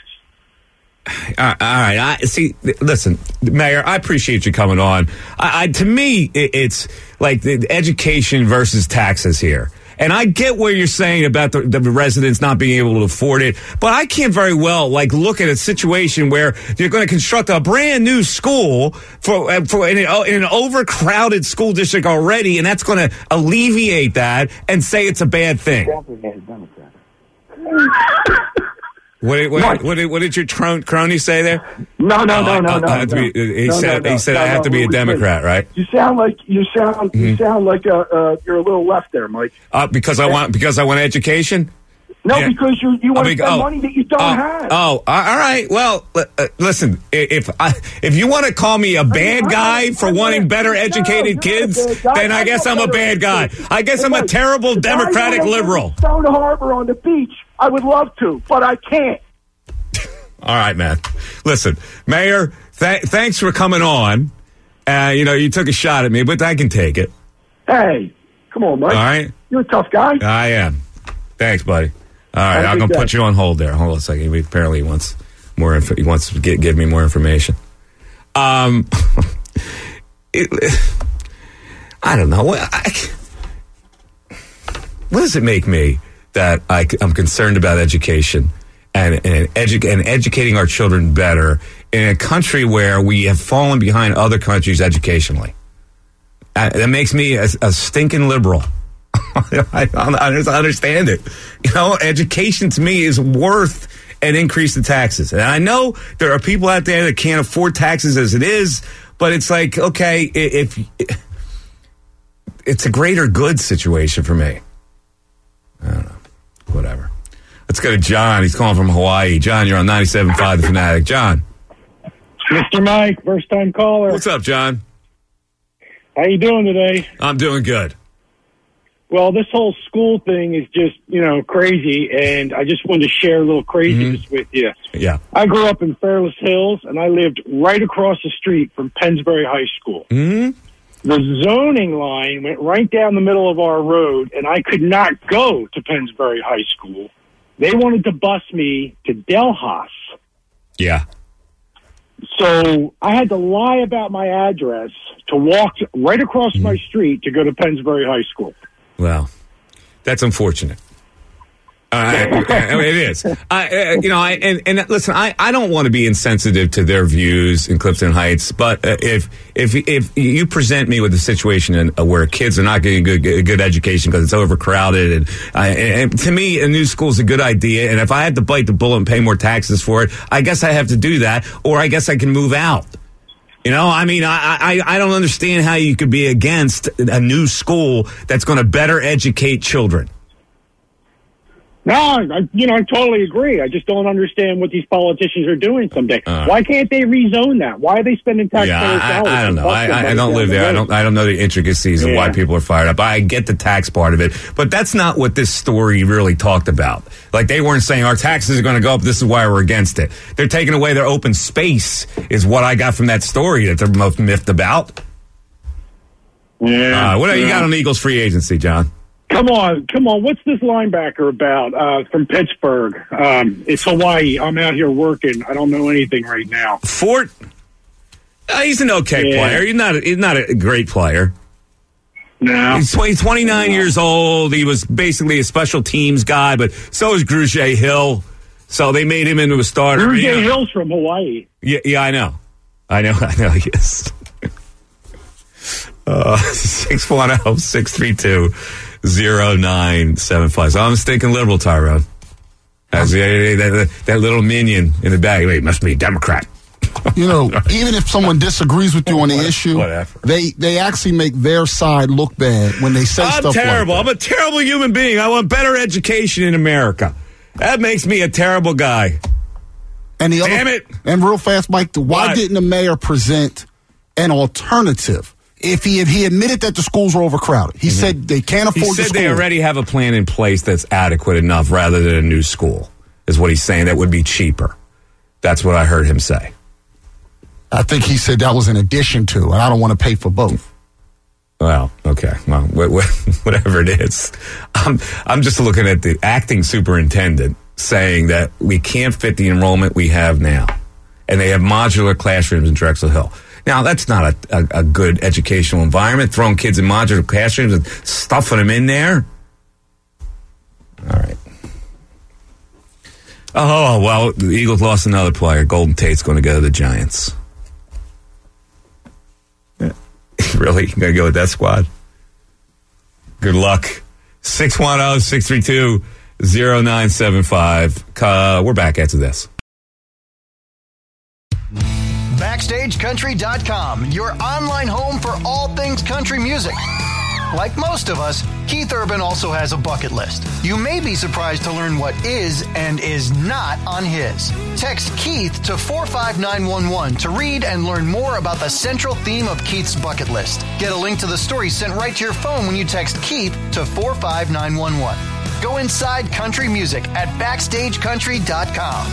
Speaker 2: All right, I see. Listen, Mayor, I appreciate you coming on. I, I to me, it, it's like the education versus taxes here. And I get what you're saying about the, the residents not being able to afford it, but I can't very well like look at a situation where you're going to construct a brand new school for uh, for in, a, in an overcrowded school district already, and that's going to alleviate that and say it's a bad thing. What did, what,
Speaker 10: Mike.
Speaker 2: what, did, what did your tron- crony say there?
Speaker 10: No, no, no,
Speaker 2: Oh,
Speaker 10: no,
Speaker 2: I-
Speaker 10: no.
Speaker 2: I have to
Speaker 10: no.
Speaker 2: be- he
Speaker 10: No,
Speaker 2: said
Speaker 10: no,
Speaker 2: he said
Speaker 10: no,
Speaker 2: I
Speaker 10: no,
Speaker 2: have to be a
Speaker 10: no,
Speaker 2: Democrat, right?
Speaker 10: You sound like you sound you
Speaker 2: Mhm.
Speaker 10: sound like a, uh, you're a little left there, Mike.
Speaker 2: Uh, because I want because I want education.
Speaker 10: No,
Speaker 2: Yeah.
Speaker 10: because you you want
Speaker 2: I
Speaker 10: to
Speaker 2: mean,
Speaker 10: spend
Speaker 2: oh,
Speaker 10: money that you don't
Speaker 2: oh,
Speaker 10: have.
Speaker 2: Oh, uh, all right. Well, uh, uh, listen. i- If I, if you want to call me a bad
Speaker 10: I-
Speaker 2: guy for
Speaker 10: I'm
Speaker 2: wanting
Speaker 10: not-
Speaker 2: better
Speaker 10: no,
Speaker 2: educated
Speaker 10: you're not a
Speaker 2: kids,
Speaker 10: bad guy.
Speaker 2: then I
Speaker 10: I'm
Speaker 2: guess
Speaker 10: not
Speaker 2: I'm a
Speaker 10: better
Speaker 2: bad guy.
Speaker 10: educated.
Speaker 2: I guess
Speaker 10: Hey,
Speaker 2: I'm a
Speaker 10: Mike,
Speaker 2: terrible
Speaker 10: if I
Speaker 2: Democratic
Speaker 10: wanna live in
Speaker 2: liberal.
Speaker 10: Stone Harbor on the beach, I would love to, but I can't.
Speaker 2: All right, man. Listen, Mayor, th- thanks for coming on. Uh, you know, you took a shot at me, but I can take it.
Speaker 10: Hey, come on, Mike.
Speaker 2: All right.
Speaker 10: You're a tough guy.
Speaker 2: I am. Thanks, buddy. All right,
Speaker 10: Have a
Speaker 2: I'm
Speaker 10: good
Speaker 2: gonna
Speaker 10: day.
Speaker 2: put you on hold there. Hold on a second. He apparently wants more. Inf- he wants to get, give me more information. Um, it, I don't know. What, I, what does it make me that I, I'm concerned about education and and, edu- and educating our children better in a country where we have fallen behind other countries educationally? Uh, that makes me a, a stinking liberal. I don't understand it. You know, education to me is worth an increase in taxes. And I know there are people out there that can't afford taxes as it is, but it's like, okay, if, if it's a greater good situation for me. I don't know. Whatever. Let's go to John. He's calling from Hawaii. John, you're on ninety-seven point five The Fanatic. John.
Speaker 11: Mister Mike, first time caller.
Speaker 2: What's up, John?
Speaker 11: How you doing today?
Speaker 2: I'm doing good.
Speaker 11: Well, this whole school thing is just, you know, crazy, and I just wanted to share a little craziness mm-hmm. with you.
Speaker 2: Yeah.
Speaker 11: I grew up in Fairless Hills, and I lived right across the street from Pennsbury High School.
Speaker 2: Mm-hmm.
Speaker 11: The zoning line went right down the middle of our road, and I could not go to Pennsbury High School. They wanted to bus me to Delhas.
Speaker 2: Yeah.
Speaker 11: So I had to lie about my address to walk right across mm-hmm. my street to go to Pennsbury High School.
Speaker 2: Well, that's unfortunate. Uh, I, I mean, it is. I, uh, you know, I, and, and listen, I, I don't want to be insensitive to their views in Clifton Heights, but uh, if if if you present me with a situation in, uh, where kids are not getting a good, a good education because it's overcrowded, and, uh, and, and to me, a new school is a good idea, and if I have to bite the bullet and pay more taxes for it, I guess I have to do that, or I guess I can move out. You know, I mean, I, I, I don't understand how you could be against a new school that's going to better educate children.
Speaker 11: No, I, you know, I totally agree. I just don't understand what these politicians are doing someday. Uh, Why can't they rezone that? Why are they spending taxpayers'
Speaker 2: yeah,
Speaker 11: dollars?
Speaker 2: I, I don't know. I, I don't live there. I don't. I don't know the intricacies yeah. of why people are fired up. I get the tax part of it, but that's not what this story really talked about. Like, they weren't saying our taxes are going to go up. This is why we're against it. They're taking away their open space. Is what I got from that story that they're most miffed about.
Speaker 11: Yeah.
Speaker 2: Uh, what
Speaker 11: yeah.
Speaker 2: you got on Eagles free agency, John?
Speaker 11: Come on, come on. What's this linebacker about uh, from Pittsburgh? Um, it's Hawaii. I'm out here working. I don't know anything right now.
Speaker 2: Fort? Uh, he's an okay
Speaker 11: yeah.
Speaker 2: player. He's not, a, he's not a great player.
Speaker 11: No.
Speaker 2: He's twenty-nine no. years old. He was basically a special teams guy, but so is Grugier Hill. So they made him into a starter.
Speaker 11: Grugier
Speaker 2: yeah.
Speaker 11: Hill's from Hawaii.
Speaker 2: Yeah, yeah, I know. I know, I know he is. uh, six one zero, six three two Zero nine seven five. So I'm a stinking liberal, Tyrone. As the, that, that little minion in the back. Wait, must be a Democrat.
Speaker 1: You know, even if someone disagrees with you on the issue,
Speaker 2: Whatever.
Speaker 1: they they actually make their side look bad when they say
Speaker 2: I'm
Speaker 1: stuff
Speaker 2: terrible.
Speaker 1: like that.
Speaker 2: I'm a terrible human being. I want better education in America. That makes me a terrible guy.
Speaker 1: And the
Speaker 2: Damn
Speaker 1: other,
Speaker 2: it.
Speaker 1: And real fast, Mike, why
Speaker 2: what?
Speaker 1: didn't the mayor present an alternative? If he if he admitted that the schools were overcrowded, he mm-hmm. said they can't afford
Speaker 2: He said
Speaker 1: the school.
Speaker 2: they already have a plan in place that's adequate enough rather than a new school, is what he's saying. That would be cheaper. That's what I heard him say.
Speaker 1: I think he said that was in addition to, and I don't want to pay for both.
Speaker 2: Well, okay. Well, whatever it is. I'm, I'm just looking at the acting superintendent saying that we can't fit the enrollment we have now. And they have modular classrooms in Drexel Hill. Now, that's not a, a, a good educational environment, throwing kids in modular classrooms and stuffing them in there. All right. Oh, well, the Eagles lost another player. Golden Tate's going to go to the Giants. Really? You're going to go with that squad? Good luck. six one zero, six three two, zero nine seven five. Uh, we're back after this.
Speaker 8: Backstage Country dot com, your online home for all things country music. Like most of us, Keith Urban also has a bucket list. You may be surprised to learn what is and is not on his. Text Keith to four five nine one one to read and learn more about the central theme of Keith's bucket list. Get a link to the story sent right to your phone when you text Keith to four five nine one one. Go inside country music at Backstage Country dot com.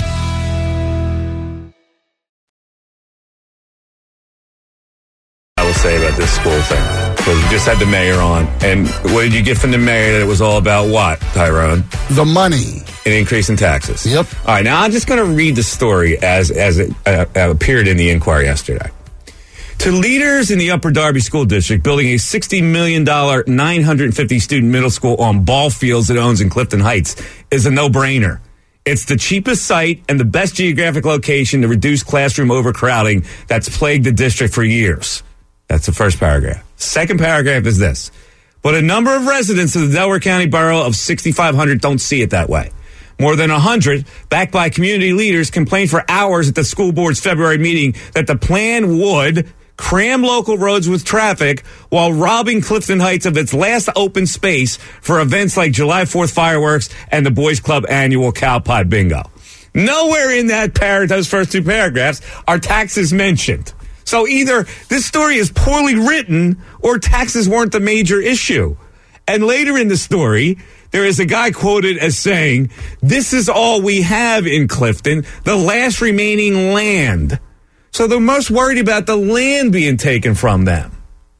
Speaker 2: I will say about this school thing. Because you just had the mayor on. And what did you get from the mayor that it was all about what, Tyrone?
Speaker 1: The money.
Speaker 2: An increase in taxes.
Speaker 1: Yep.
Speaker 2: All right, now I'm just going to read the story as, as it uh, appeared in the Inquirer yesterday. To leaders in the Upper Darby School District, building a sixty million dollars, nine hundred fifty student middle school on ball fields it owns in Clifton Heights is a no-brainer. It's the cheapest site and the best geographic location to reduce classroom overcrowding that's plagued the district for years. That's the first paragraph. Second paragraph is this. But a number of residents of the Delaware County Borough of sixty-five hundred don't see it that way. More than one hundred, backed by community leaders, complained for hours at the school board's February meeting that the plan would cram local roads with traffic while robbing Clifton Heights of its last open space for events like July fourth fireworks and the Boys Club annual Cowpot Bingo. Nowhere in that par- those first two paragraphs are taxes mentioned. So either this story is poorly written or taxes weren't the major issue. And later in the story, there is a guy quoted as saying, this is all we have in Clifton, the last remaining land. So they're most worried about the land being taken from them.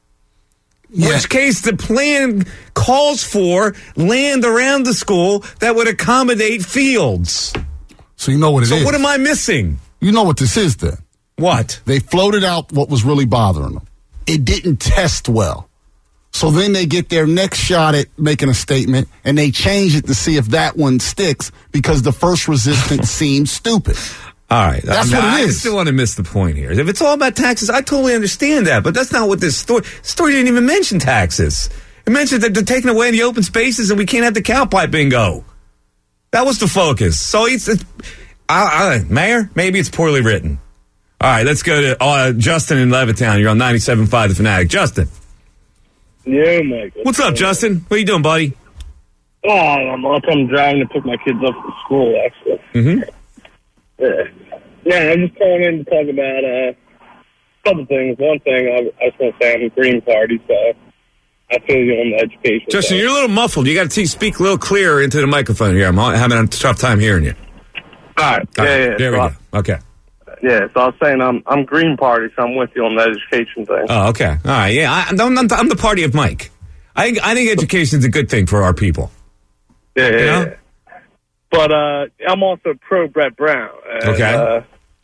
Speaker 2: In yeah. which case, the plan calls for land around the school that would accommodate fields.
Speaker 1: So you know what it
Speaker 2: so
Speaker 1: is.
Speaker 2: So what am I missing?
Speaker 1: You know what this is then.
Speaker 2: What?
Speaker 1: They floated out what was really bothering them. It didn't test well. So then they get their next shot at making a statement, and they change it to see if that one sticks because the first resistance seemed stupid.
Speaker 2: All right.
Speaker 1: That's
Speaker 2: I,
Speaker 1: what it is.
Speaker 2: I still want to miss the point here. If it's all about taxes, I totally understand that, but that's not what this story... The story didn't even mention taxes. It mentioned that they're taking away the open spaces and we can't have the cowpipe bingo. That was the focus. So it's... it's I, I, Mayor, maybe it's poorly written. All right, let's go to uh, Justin in Levittown. You're on ninety-seven point five The Fanatic. Justin.
Speaker 12: Yeah, Mike.
Speaker 2: What's up, Justin? What are you doing, buddy?
Speaker 12: Oh, I'm up. I'm driving to pick my kids up from school, actually.
Speaker 2: Mm-hmm.
Speaker 12: Yeah. Yeah, I'm just calling in to talk about uh, a couple things. One thing, I, I just want to say I'm a Green Party, so I feel you on the education.
Speaker 2: Justin,
Speaker 12: side.
Speaker 2: You're a little muffled. You got to speak a little clearer into the microphone here. I'm having a tough time hearing you.
Speaker 12: All right.
Speaker 2: All
Speaker 12: yeah,
Speaker 2: right.
Speaker 12: yeah.
Speaker 2: There
Speaker 12: so
Speaker 2: we go. Okay.
Speaker 12: Yeah, so I was saying I'm I'm Green Party, so I'm with you on the education thing.
Speaker 2: Oh, okay. All right. Yeah, I, I'm, I'm, I'm the party of Mike. I think I think education is a good thing for our people.
Speaker 12: Yeah, yeah,
Speaker 2: you know?
Speaker 12: yeah. But uh, I'm also pro Brett Brown. And,
Speaker 2: okay.
Speaker 12: Uh,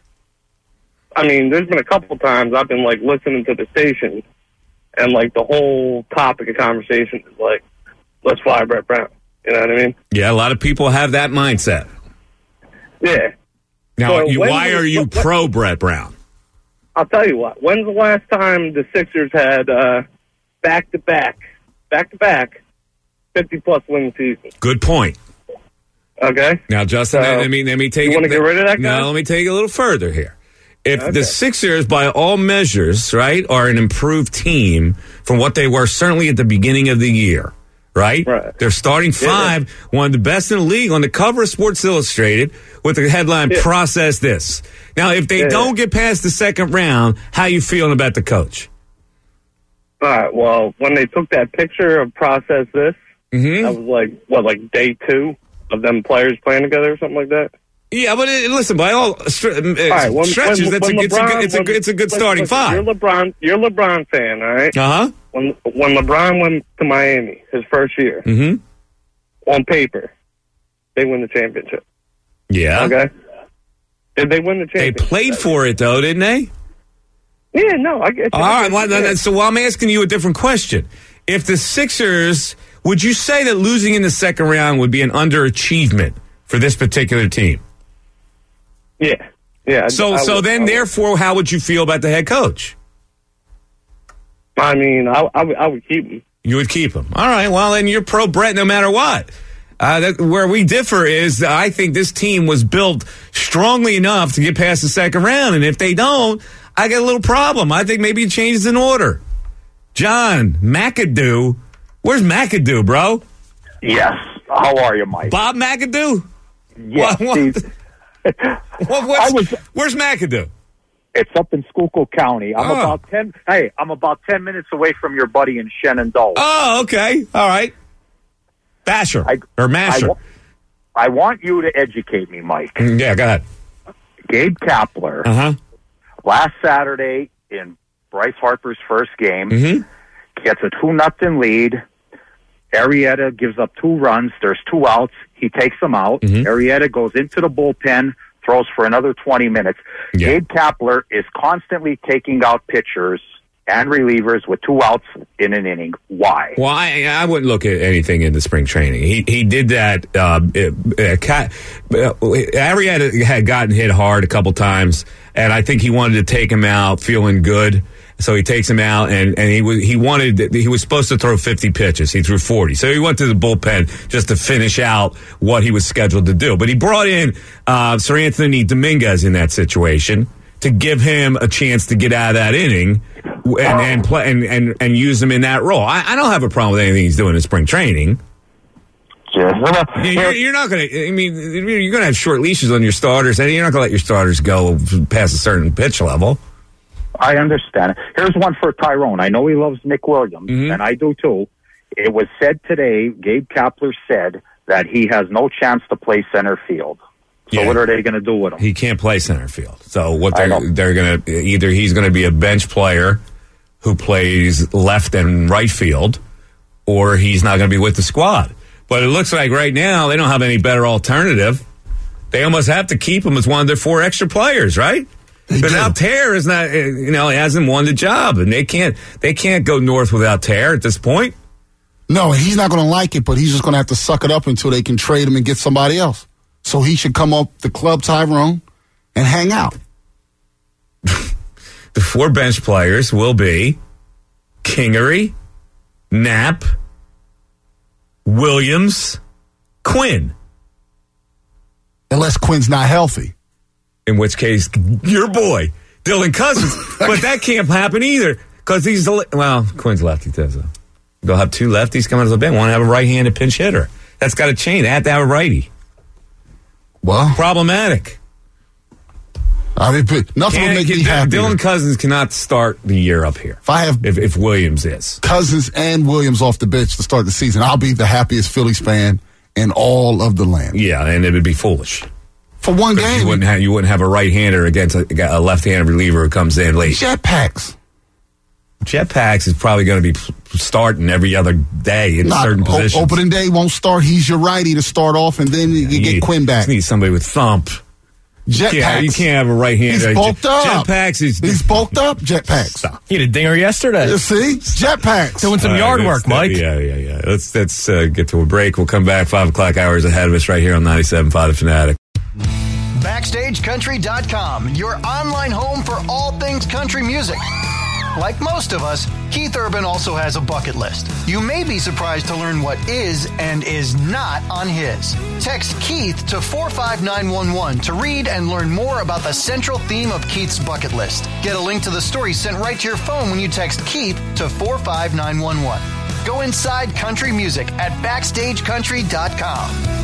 Speaker 12: I mean, there's been a couple times I've been like listening to the station, and like the whole topic of conversation is like, let's fire Brett Brown. You know what I mean?
Speaker 2: Yeah, a lot of people have that mindset.
Speaker 12: Yeah.
Speaker 2: Now,
Speaker 12: So
Speaker 2: you,
Speaker 12: when
Speaker 2: why
Speaker 12: was-
Speaker 2: are you
Speaker 12: what-
Speaker 2: pro Brett Brown?
Speaker 12: I'll tell you what. When's the last time the Sixers had uh, back-to-back, back-to-back, fifty-plus win seasons?
Speaker 2: Good point.
Speaker 12: Okay.
Speaker 2: Now, Justin,
Speaker 12: So,
Speaker 2: let me let me take
Speaker 12: you
Speaker 2: it.
Speaker 12: wanna get rid of that guy?
Speaker 2: No, let me take it a little further here. If
Speaker 12: Okay.
Speaker 2: the Sixers, by all measures, right, are an improved team from what they were certainly at the beginning of the year, right?
Speaker 12: Right.
Speaker 2: They're starting five, one of the best in the league on the cover of Sports Illustrated with the headline,
Speaker 12: Yeah.
Speaker 2: Process This. Now, if they
Speaker 12: Yeah.
Speaker 2: don't get past the second round, how you feeling about the coach?
Speaker 12: All right. Well, when they took that picture of Process This,
Speaker 2: Mm-hmm.
Speaker 12: that was like, what, like day two of them players playing together or something like that?
Speaker 2: Yeah, but it, listen, by all, stre- uh,
Speaker 12: All right, when,
Speaker 2: stretches,
Speaker 12: when,
Speaker 2: that's
Speaker 12: when
Speaker 2: a, it's, a,
Speaker 12: LeBron,
Speaker 2: good- it's, a,
Speaker 12: when-
Speaker 2: good- it's a good
Speaker 12: listen,
Speaker 2: starting
Speaker 12: listen,
Speaker 2: five.
Speaker 12: You're LeBron. You're a LeBron fan, all right?
Speaker 2: Uh-huh.
Speaker 12: When when LeBron went to Miami his first year,
Speaker 2: Mm-hmm.
Speaker 12: on paper, they win the championship.
Speaker 2: Yeah.
Speaker 12: Okay. Did they win the
Speaker 2: They
Speaker 12: championship?
Speaker 2: played for it, though, didn't they?
Speaker 12: Yeah, no, I get you.
Speaker 2: All right. Well,
Speaker 12: Yeah.
Speaker 2: then, so I'm asking you a different question. If the Sixers, would you say that losing in the second round would be an underachievement for this particular team?
Speaker 12: Yeah, yeah.
Speaker 2: So,
Speaker 12: I
Speaker 2: so
Speaker 12: would-
Speaker 2: then,
Speaker 12: I would-
Speaker 2: therefore, how would you feel about the head coach?
Speaker 12: I mean, I, I, would, I would keep him.
Speaker 2: You would keep him. All right. Well, then you're pro Brett no matter what. Uh, that, where we differ is that I think this team was built strongly enough to get past the second round. And if they don't, I got a little problem. I think maybe it changes in order. John McAdoo. Where's McAdoo, bro?
Speaker 13: Yes. How are you, Mike?
Speaker 2: Bob McAdoo?
Speaker 13: Yes.
Speaker 2: What, what, what, what's,
Speaker 13: I was-
Speaker 2: where's McAdoo?
Speaker 13: It's up in Schuylkill County. I'm
Speaker 2: Oh.
Speaker 13: about ten. Hey, I'm about ten minutes away from your buddy in Shenandoah.
Speaker 2: Oh, okay. All right. Basher.
Speaker 13: I-
Speaker 2: or Masher.
Speaker 13: I, wa- I want you to educate me, Mike.
Speaker 2: Mm, yeah, go ahead.
Speaker 13: Gabe Kapler,
Speaker 2: Uh-huh.
Speaker 13: last Saturday in Bryce Harper's first game,
Speaker 2: Mm-hmm.
Speaker 13: gets a two nothing lead. Arrieta gives up two runs. There's two outs. He takes them out.
Speaker 2: Mhm.
Speaker 13: Arrieta goes into the bullpen, throws for another twenty minutes.
Speaker 2: Yeah.
Speaker 13: Gabe Kapler is constantly taking out pitchers and relievers with two outs in an inning. Why?
Speaker 2: Well, I, I wouldn't look at anything in the spring training. He he did that. Uh, uh, Cat, uh, Arrieta had gotten hit hard a couple times, and I think he wanted to take him out feeling good. So he takes him out, and, and he was he wanted he was supposed to throw fifty pitches. He threw forty. So he went to the bullpen just to finish out what he was scheduled to do. But he brought in uh, Sir Anthony Dominguez in that situation to give him a chance to get out of that inning and and play and, and, and use him in that role. I, I don't have a problem with anything he's doing in spring training. You're, you're not going to. I mean, you're going to have short leashes on your starters, and you're not going to let your starters go past a certain pitch level.
Speaker 13: I understand. Here's one for Tyrone. I know he loves Nick Williams, mm-hmm. and I do too. It was said today, Gabe Kapler said that he has no chance to play center field. So yeah. What are they going to do with him?
Speaker 2: He can't play center field. So what they're they're going to either he's going to be a bench player who plays left and right field, or he's not going to be with the squad. But it looks like right now they don't have any better alternative. They almost have to keep him as one of their four extra players, right? Because Altair is not, you know, he hasn't won the job, and they can't they can't go north without Altair at this point.
Speaker 1: No, he's not going to like it, but he's just going to have to suck it up until they can trade him and get somebody else. So he should come up the club, Tyrone, and hang out.
Speaker 2: The four bench players will be Kingery, Knapp, Williams, Quinn.
Speaker 1: Unless Quinn's not healthy.
Speaker 2: In which case, your boy, Dylan Cousins. But that can't happen either, because he's, well, Quinn's lefty, too. So they'll have two lefties coming to the bench. Want to have a right-handed pinch hitter. That's got to change. They have to have a righty.
Speaker 1: Well.
Speaker 2: Problematic.
Speaker 1: I mean, nothing will make me happy.
Speaker 2: Dylan Cousins cannot start the year up here.
Speaker 1: If I have,
Speaker 2: if, if Williams is.
Speaker 1: Cousins and Williams off the bench to start the season, I'll be the happiest Phillies fan in all of the land.
Speaker 2: Yeah, and it would be foolish.
Speaker 1: For one game.
Speaker 2: You wouldn't have, you wouldn't have a right-hander against a, a left-handed reliever who comes in late.
Speaker 1: Jetpacks.
Speaker 2: Jetpacks is probably going to be starting every other day in
Speaker 1: Not,
Speaker 2: certain positions.
Speaker 1: O- opening day won't start. He's your righty to start off, and then you, you get
Speaker 2: need,
Speaker 1: Quinn back.
Speaker 2: You need somebody with thump.
Speaker 1: Jetpacks.
Speaker 2: Yeah, you can't have a right-hander.
Speaker 1: He's bulked up.
Speaker 2: Jetpacks is...
Speaker 1: He's bulked up, Jetpacks.
Speaker 2: Stop.
Speaker 6: He had a dinger yesterday.
Speaker 1: You see? Jetpacks.
Speaker 6: Doing some uh, yard work, Mike.
Speaker 2: Yeah, yeah, yeah. Let's, let's uh, get to a break. We'll come back. Five o'clock hours ahead of us right here on ninety-seven point five The Fanatic.
Speaker 8: Backstage Country dot com, your online home for all things country music. Like most of us, Keith Urban also has a bucket list. You may be surprised to learn what is and is not on his. Text Keith to four five nine one one to read and learn more about the central theme of Keith's bucket list. Get a link to the story sent right to your phone when you text Keith to four five nine one one. Go inside country music at backstage country dot com.